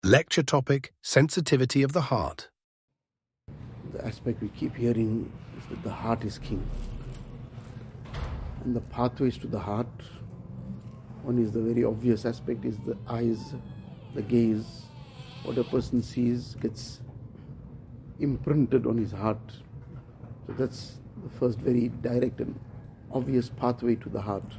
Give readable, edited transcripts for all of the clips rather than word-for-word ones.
Lecture topic: Sensitivity of the Heart. The aspect we keep hearing is that the heart is king. And the pathways to the heart, one is the very obvious aspect is the eyes, the gaze. What a person sees gets imprinted on his heart. So that's the first very direct and obvious pathway to the heart.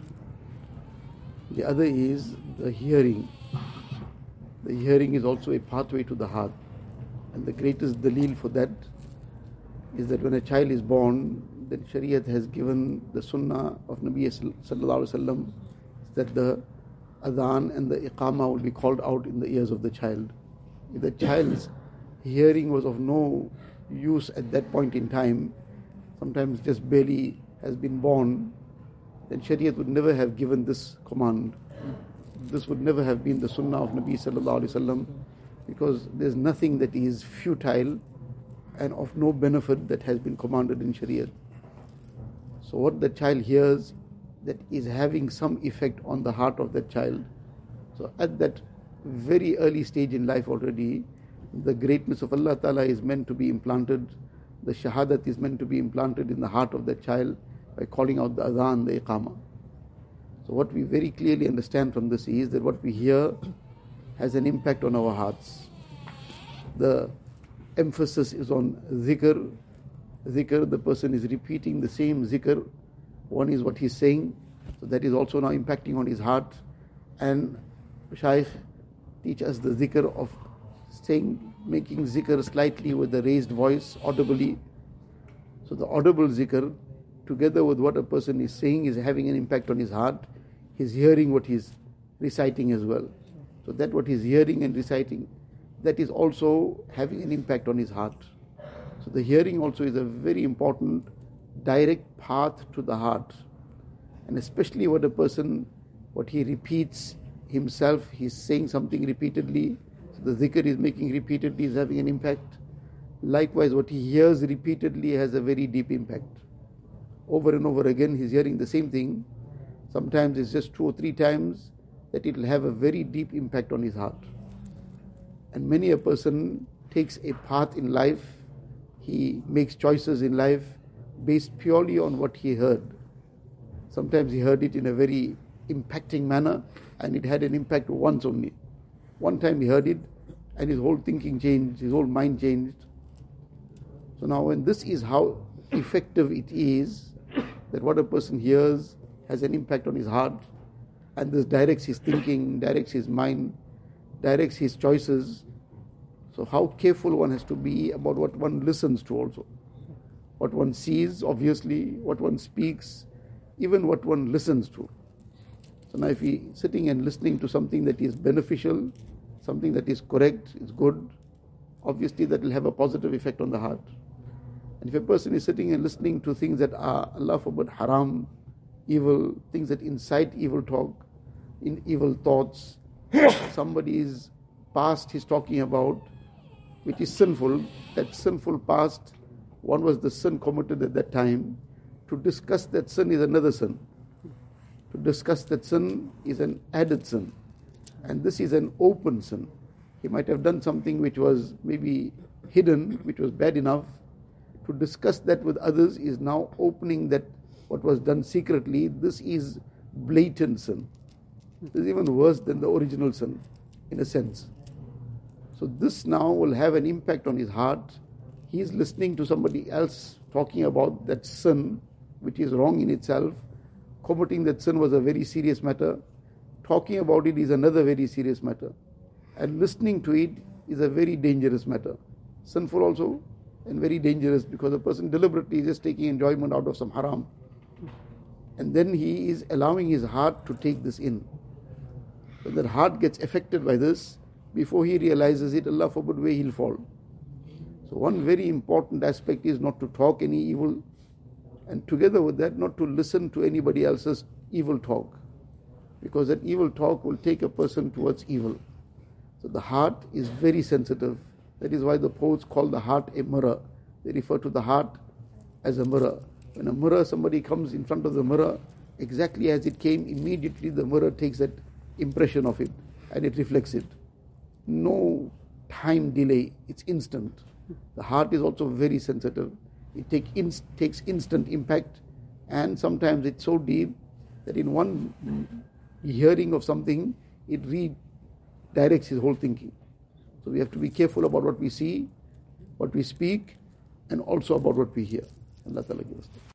The other is the hearing. The hearing is also a pathway to the heart. And the greatest dalil for that is that when a child is born, then Shariat has given the sunnah of Nabi sallallahu alaihi wasallam that the adhan and the iqamah will be called out in the ears of the child. If the child's hearing was of no use at that point in time, sometimes just barely has been born, then Shariat would never have given this command. This would never have been the sunnah of Nabi sallallahu alaihi wasallam, because there's nothing that is futile and of no benefit that has been commanded in Shariat. So what the child hears, that is having some effect on the heart of that child. So at that very early stage in life already, the greatness of Allah Ta'ala is meant to be implanted. The shahadat is meant to be implanted in the heart of that child by calling out the adhan, the iqamah. So what we very clearly understand from this is that what we hear has an impact on our hearts. The emphasis is on zikr. Zikr, the person is repeating the same zikr. One is what he's saying, so that is also now impacting on his heart. And Shaykh teach us the zikr of saying, making zikr slightly with the raised voice, audibly. So the audible zikr, together with what a person is saying, is having an impact on his heart. He's hearing what he's reciting as well. So that what he's hearing and reciting, that is also having an impact on his heart. So the hearing also is a very important direct path to the heart. And especially what a person, what he repeats himself, he's saying something repeatedly, so the zikr is making repeatedly, is having an impact. Likewise, what he hears repeatedly has a very deep impact. Over and over again, he's hearing the same thing. Sometimes it's just 2 or 3 times that it will have a very deep impact on his heart. And many a person takes a path in life, he makes choices in life based purely on what he heard. Sometimes he heard it in a very impacting manner, and it had an impact once only. One time he heard it, and his whole thinking changed, his whole mind changed. So now when this is how effective it is, that what a person hears has an impact on his heart, and this directs his thinking, directs his mind, directs his choices. So how careful one has to be about what one listens to also. What one sees, obviously, what one speaks, even what one listens to. So now if he sitting and listening to something that is beneficial, something that is correct, is good, obviously that will have a positive effect on the heart. And if a person is sitting and listening to things that are, Allah forbid, haram, evil, things that incite evil talk, in evil thoughts, somebody's past he's talking about, which is sinful, that sinful past, one was the sin committed at that time. To discuss that sin is another sin. To discuss that sin is an added sin. And this is an open sin. He might have done something which was maybe hidden, which was bad enough. To discuss that with others is now opening that what was done secretly. This is blatant sin. This is even worse than the original sin, in a sense. So this now will have an impact on his heart. He is listening to somebody else talking about that sin, which is wrong in itself. Committing that sin was a very serious matter. Talking about it is another very serious matter. And listening to it is a very dangerous matter. Sinful also, and very dangerous, because a person deliberately is just taking enjoyment out of some haram. And then he is allowing his heart to take this in. When that heart gets affected by this, before he realizes it, Allah forbid, where he'll fall. So one very important aspect is not to talk any evil, and together with that, not to listen to anybody else's evil talk, because that evil talk will take a person towards evil. So the heart is very sensitive. That is why the poets call the heart a mirror. They refer to the heart as a mirror. When a mirror, somebody comes in front of the mirror, exactly as it came, immediately the mirror takes that impression of it and it reflects it. no time delay, it's instant. The heart is also very sensitive. It takes instant impact, and sometimes it's so deep that in one hearing of something, it redirects his whole thinking. So we have to be careful about what we see, what we speak, and also about what we hear. Allah Ta'ala give us that.